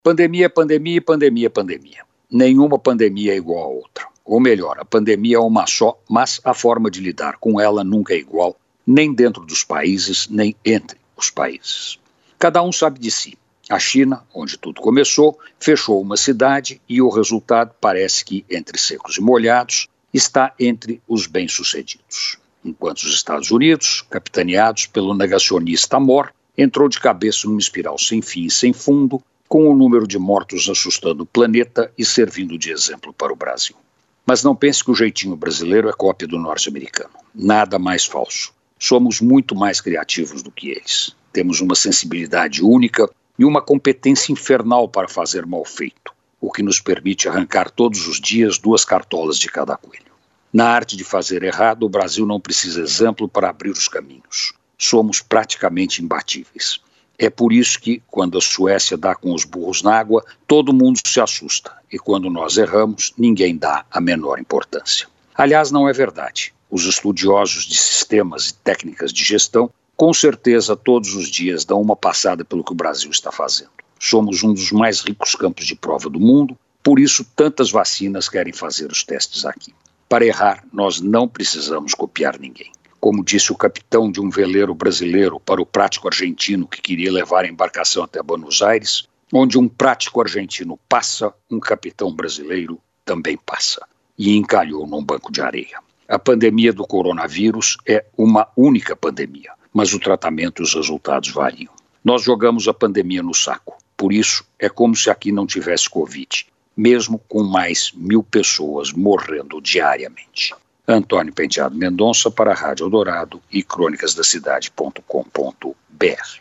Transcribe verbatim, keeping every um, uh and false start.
Pandemia, pandemia, pandemia, pandemia. Nenhuma pandemia é igual a outra. Ou melhor, a pandemia é uma só, mas a forma de lidar com ela nunca é igual, nem dentro dos países, nem entre os países. Cada um sabe de si. A China, onde tudo começou, fechou uma cidade e o resultado parece que, entre secos e molhados, está entre os bem-sucedidos. Enquanto os Estados Unidos, capitaneados pelo negacionista Amor, entrou de cabeça numa espiral sem fim e sem fundo, com o número de mortos assustando o planeta e servindo de exemplo para o Brasil. Mas não pense que o jeitinho brasileiro é cópia do norte-americano. Nada mais falso. Somos muito mais criativos do que eles. Temos uma sensibilidade única e uma competência infernal para fazer mal feito, o que nos permite arrancar todos os dias duas cartolas de cada coelho. Na arte de fazer errado, o Brasil não precisa exemplo para abrir os caminhos. Somos praticamente imbatíveis. É por isso que, quando a Suécia dá com os burros na água, todo mundo se assusta, e quando nós erramos, ninguém dá a menor importância. Aliás, não é verdade. Os estudiosos de sistemas e técnicas de gestão, com certeza, todos os dias dão uma passada pelo que o Brasil está fazendo. Somos um dos mais ricos campos de prova do mundo, por isso tantas vacinas querem fazer os testes aqui. Para errar, nós não precisamos copiar ninguém. Como disse o capitão de um veleiro brasileiro para o prático argentino que queria levar a embarcação até Buenos Aires, onde um prático argentino passa, um capitão brasileiro também passa. E encalhou num banco de areia. A pandemia do coronavírus é uma única pandemia, mas o tratamento e os resultados variam. Nós jogamos a pandemia no saco, por isso é como se aqui não tivesse Covid, mesmo com mais mil pessoas morrendo diariamente. Antônio Penteado Mendonça para a Rádio Eldorado e crônicas da cidade ponto com ponto br.